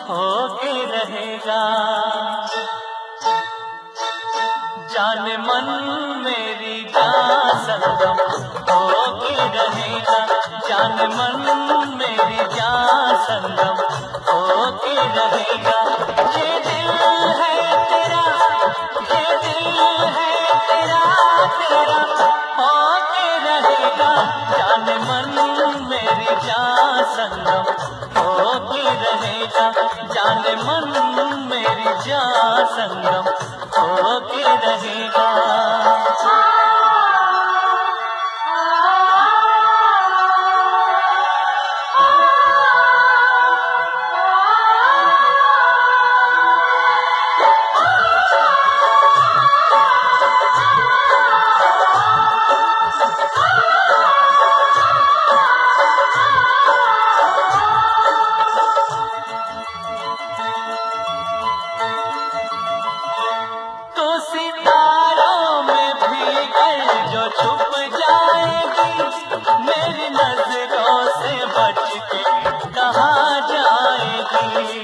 होके रहेगा। जान मन मेरी जान संगम होके रहेगा। जान मन मेरी जान संगम होके रहेगा। ये दिल है तेरा, ये दिल है तेरा, तेरा होके रहेगा। जान मन मेरी जान संगम होके रहेगा। जान मन मेरी जान संगम होके रहेगा। सितारों में भी जो छुप जाएगी, मेरी नजरों से बच के कहाँ जाएगी।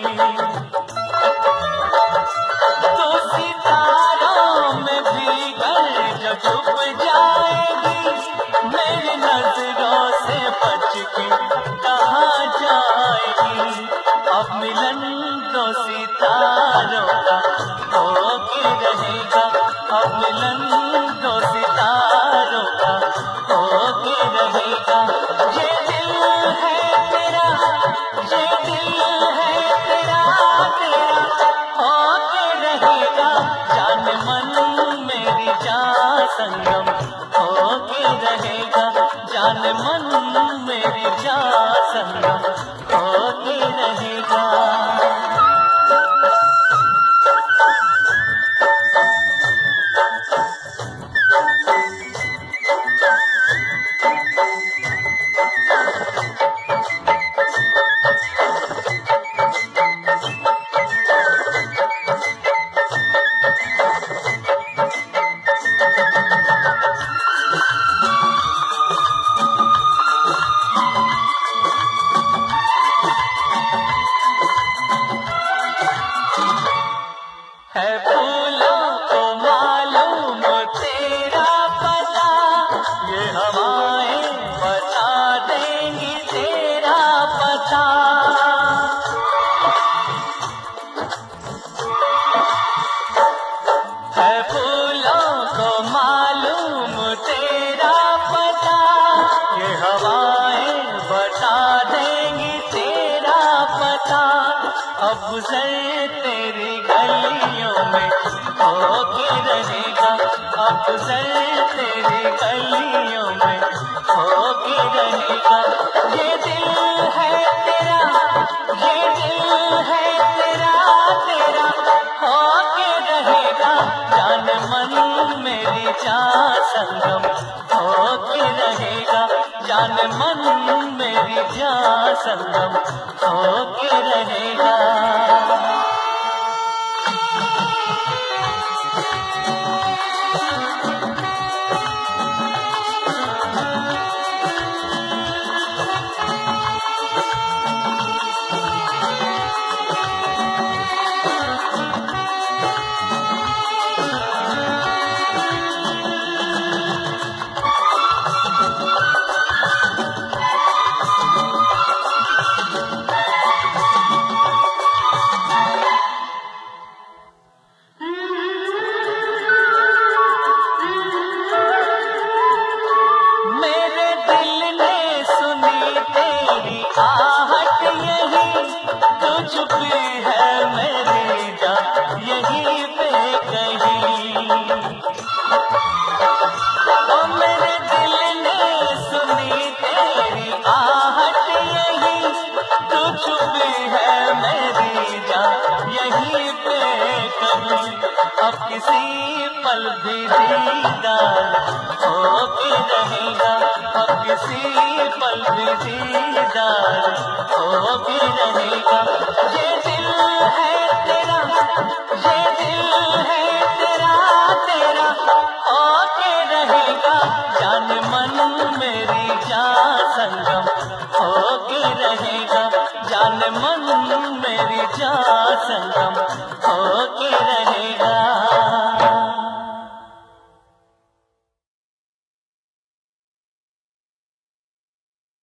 तो सितारों में भी जो छुप जाएगी, मेरी नजरों से बच के कहाँ जाएगी। अब मिलन दो सितारों का होके रहेगा। अब मिलन दो सितारों का होके रहेगा। ये दिल है तेरा, ये दिल है तेरा, तेरा होके रहेगा। जान मन मेरी जान संगम होके रहेगा। जान मन मेरी जान संगम होके रहेगा। है फूलों को मालूम तेरा पता, ये हवाएं बता देंगी तेरा पता। है फूलों को मालूम तेरा पता, ये हवाएं बता देंगी तेरा पता। अब गुज़र तेरी गलियों में होके रहेगा। अब गुज़र तेरी गलियों में होके रहेगा। ये दिल है तेरा, ये दिल है तेरा, तेरा होके रहेगा। जान मन मेरी जान संगम होके रहेगा। जान मन मेरी जान संगम होके रहेगा। तेरी आहट यही तो छुपी है मेरी जान यहीं पे कहीं। ओ मेरे दिल ने सुनी तेरी आहट यही तो छुपी है मेरी जान यहीं पे कहीं। अब किसी पल भी दीदार होके रहेगा। अब किसी पल भी दीदार होके रहेगा। ये दिल है तेरा, ये दिल है तेरा, तेरा होके रहेगा। जान मन मेरी जान संगम होके रहेगा। जान मन मेरी जा संगम